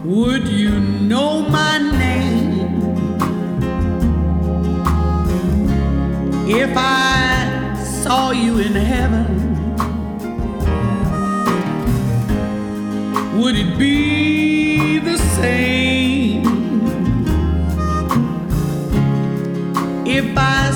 Would you know my name if I saw you in heaven? Would it be the same if I